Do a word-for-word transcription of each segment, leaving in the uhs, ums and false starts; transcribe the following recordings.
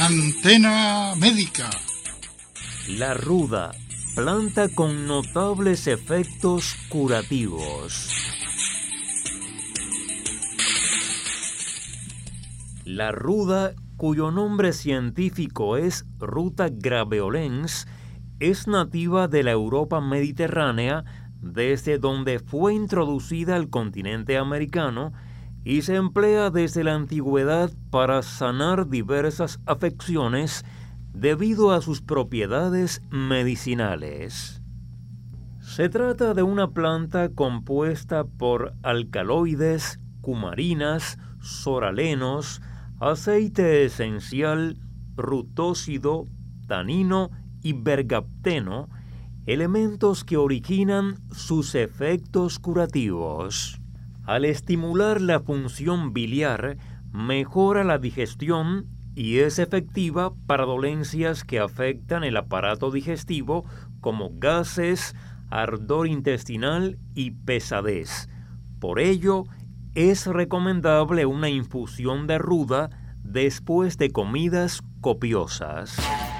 Antena Médica. La ruda, planta con notables efectos curativos. La ruda, cuyo nombre científico es Ruta graveolens, es nativa de la Europa mediterránea, desde donde fue introducida al continente americano y se emplea desde la antigüedad para sanar diversas afecciones debido a sus propiedades medicinales. Se trata de una planta compuesta por alcaloides, cumarinas, soralenos, aceite esencial, rutósido, tanino y bergapteno, elementos que originan sus efectos curativos. Al estimular la función biliar, mejora la digestión y es efectiva para dolencias que afectan el aparato digestivo como gases, ardor intestinal y pesadez. Por ello, es recomendable una infusión de ruda después de comidas copiosas.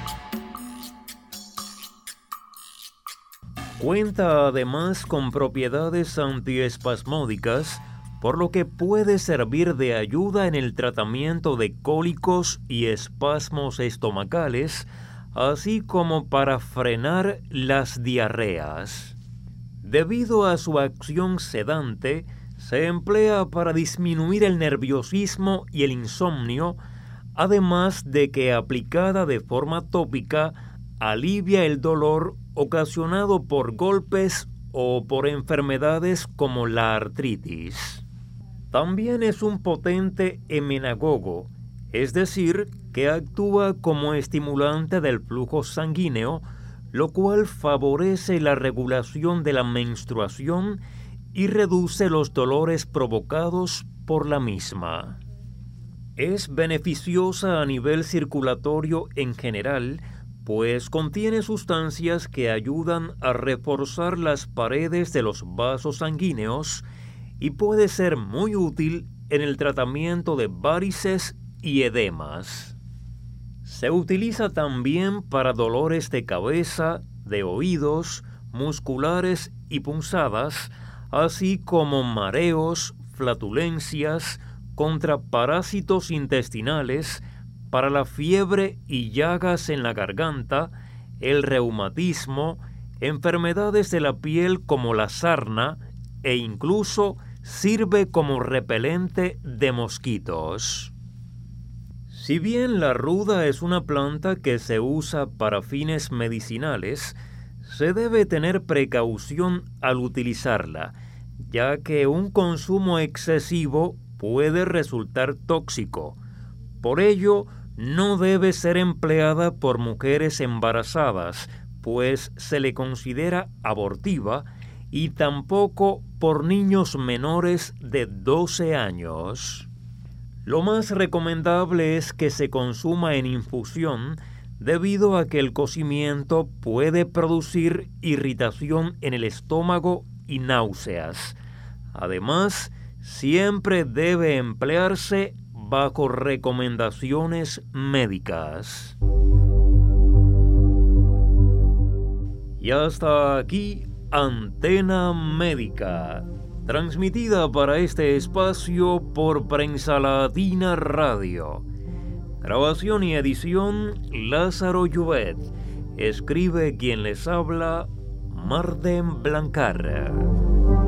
Cuenta además con propiedades antiespasmódicas, por lo que puede servir de ayuda en el tratamiento de cólicos y espasmos estomacales, así como para frenar las diarreas. Debido a su acción sedante, se emplea para disminuir el nerviosismo y el insomnio, además de que aplicada de forma tópica alivia el dolor ocasionado por golpes o por enfermedades como la artritis. También es un potente emenagogo, es decir, que actúa como estimulante del flujo sanguíneo, lo cual favorece la regulación de la menstruación y reduce los dolores provocados por la misma. Es beneficiosa a nivel circulatorio en general, pues contiene sustancias que ayudan a reforzar las paredes de los vasos sanguíneos y puede ser muy útil en el tratamiento de varices y edemas. Se utiliza también para dolores de cabeza, de oídos, musculares y punzadas, así como mareos, flatulencias, contra parásitos intestinales, para la fiebre y llagas en la garganta, el reumatismo, enfermedades de la piel como la sarna e incluso sirve como repelente de mosquitos. Si bien la ruda es una planta que se usa para fines medicinales, se debe tener precaución al utilizarla, ya que un consumo excesivo puede resultar tóxico. Por ello, no debe ser empleada por mujeres embarazadas, pues se le considera abortiva, y tampoco por niños menores de doce años. Lo más recomendable es que se consuma en infusión, debido a que el cocimiento puede producir irritación en el estómago y náuseas. Además, siempre debe emplearse bajo recomendaciones médicas. Y hasta aquí Antena Médica, transmitida para este espacio por Prensa Latina Radio. Grabación y edición Lázaro Llobet. Escribe quien les habla, Marden Blancar.